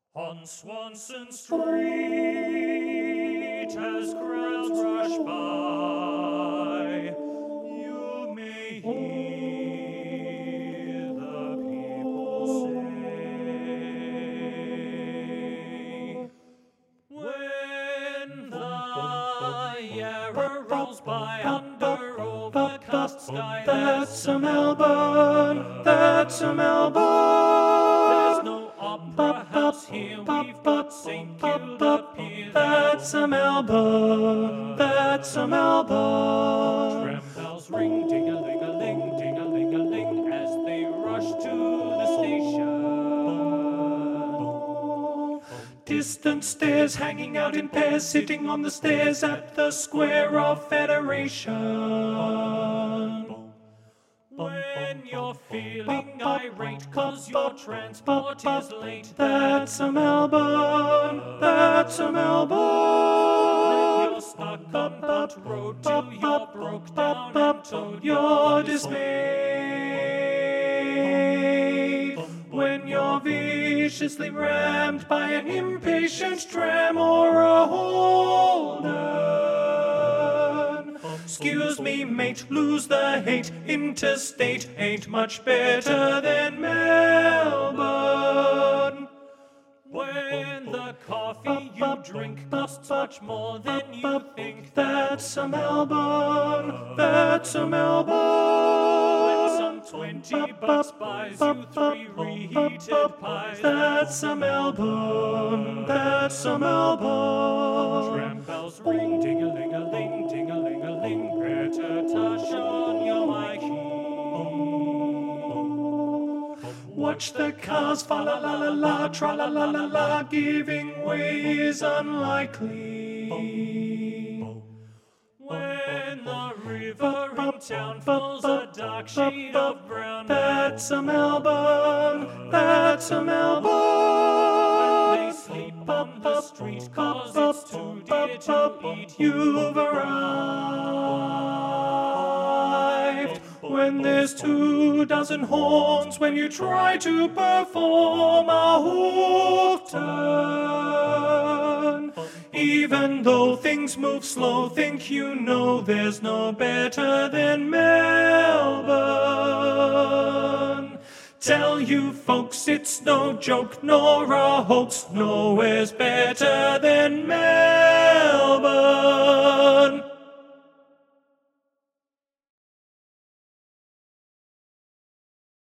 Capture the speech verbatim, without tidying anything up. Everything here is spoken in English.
On Swanson Street, as crowds rush by, you may hear the people say, when the Yarra rolls by under overcast sky, That's a Melbourne, that's a Melbourne. There's no opera house here, we've got Saint Kilda Pier. That's a Melbourne, that's a Melbourne. Tram bells ring, ding-a-ling-a-ling, ding-a-ling-a-ling, as they rush to the station. Distant stairs hanging out in pairs, sitting on the stairs at the Square of Federation. When you're feeling irate cause your transport is late, That's a Melbourne, that's a when Melbourne. you're stuck on Butt Road till you're broke down and told You're dismayed when you're viciously rammed by an impatient tram or a Holden. Excuse me, mate, lose the hate. Interstate ain't much better than Melbourne. When the coffee you drink costs much more than you think, That's a Melbourne, that's a when Melbourne. some twenty bucks buys you three reheated pies, That's a Melbourne, that's a Melbourne. tram bells ring, ding-a-ling-a-ling, ding-a-ling-a-ling, better touch on your my key. Watch the cars, fa la la la la, tra la la la la, giving way is unlikely. When the river in town falls a dark shade of brown, That's a Melbourne, that's a they Melbourne. sleep on the street cause it's too dear to eat. You've arrived when there's two dozen horns, when you try to perform a hoof turn. Even though things move slow, think you know there's no better than Melbourne. Tell you folks it's no joke nor a hoax, nowhere's better than Melbourne.